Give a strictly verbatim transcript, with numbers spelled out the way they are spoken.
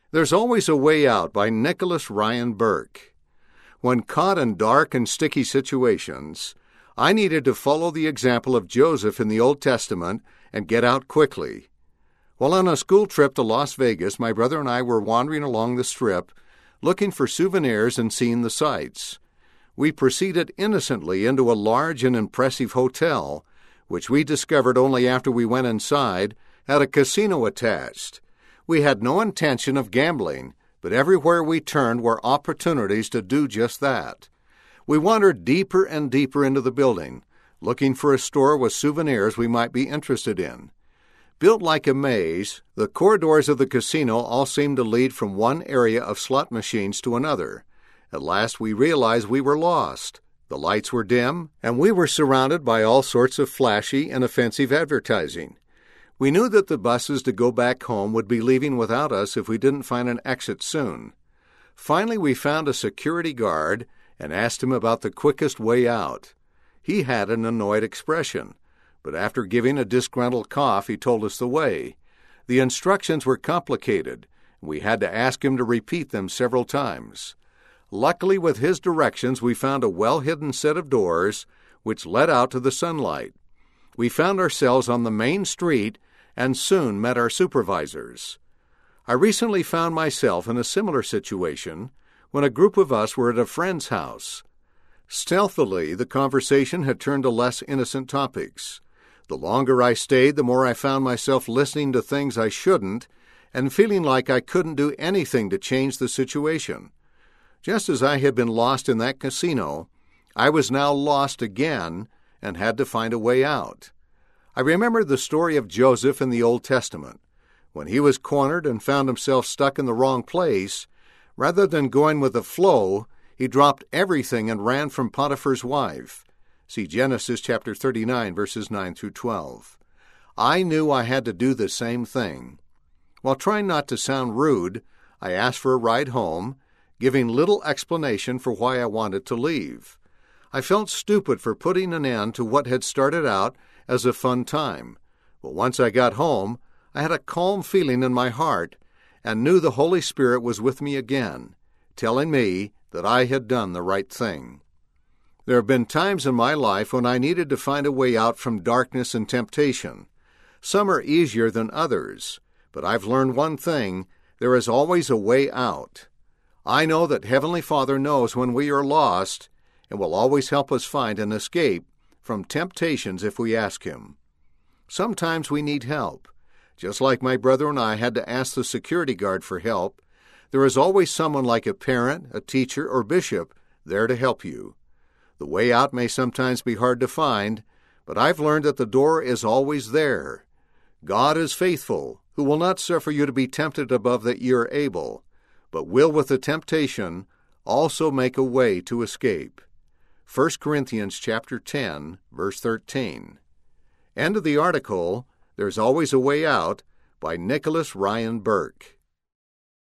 There's Always a Way Out by Nicholas Ryan Burke. When caught in dark and sticky situations, I needed to follow the example of Joseph in the Old Testament and get out quickly. While on a school trip to Las Vegas, my brother and I were wandering along the Strip, looking for souvenirs and seeing the sights. We proceeded innocently into a large and impressive hotel, which we discovered only after we went inside, had a casino attached. We had no intention of gambling, but everywhere we turned were opportunities to do just that. We wandered deeper and deeper into the building, looking for a store with souvenirs we might be interested in. Built like a maze, the corridors of the casino all seemed to lead from one area of slot machines to another. At last we realized we were lost. The lights were dim, and we were surrounded by all sorts of flashy and offensive advertising. We knew that the buses to go back home would be leaving without us if we didn't find an exit soon. Finally, we found a security guard and asked him about the quickest way out. He had an annoyed expression, but after giving a disgruntled cough, he told us the way. The instructions were complicated, and we had to ask him to repeat them several times. Luckily, with his directions, we found a well-hidden set of doors which led out to the sunlight. We found ourselves on the main street and soon met our supervisors. I recently found myself in a similar situation when a group of us were at a friend's house. Stealthily, the conversation had turned to less innocent topics. The longer I stayed, the more I found myself listening to things I shouldn't and feeling like I couldn't do anything to change the situation. Just as I had been lost in that casino, I was now lost again and had to find a way out. I remembered the story of Joseph in the Old Testament. When he was cornered and found himself stuck in the wrong place, rather than going with the flow, he dropped everything and ran from Potiphar's wife. See Genesis chapter thirty-nine, verses nine through twelve. I knew I had to do the same thing. While trying not to sound rude, I asked for a ride home, giving little explanation for why I wanted to leave. I felt stupid for putting an end to what had started out as a fun time. But once I got home, I had a calm feeling in my heart and knew the Holy Spirit was with me again, telling me that I had done the right thing. There have been times in my life when I needed to find a way out from darkness and temptation. Some are easier than others, but I've learned one thing: there is always a way out. I know that Heavenly Father knows when we are lost and will always help us find an escape from temptations if we ask Him. Sometimes we need help. Just like my brother and I had to ask the security guard for help, there is always someone like a parent, a teacher, or bishop there to help you. The way out may sometimes be hard to find, but I've learned that the door is always there. God is faithful, who will not suffer you to be tempted above that ye are able, but will with the temptation also make a way to escape. First Corinthians chapter ten, verse thirteen. End of the article, There's Always a Way Out, by Nicholas Ryan Burke.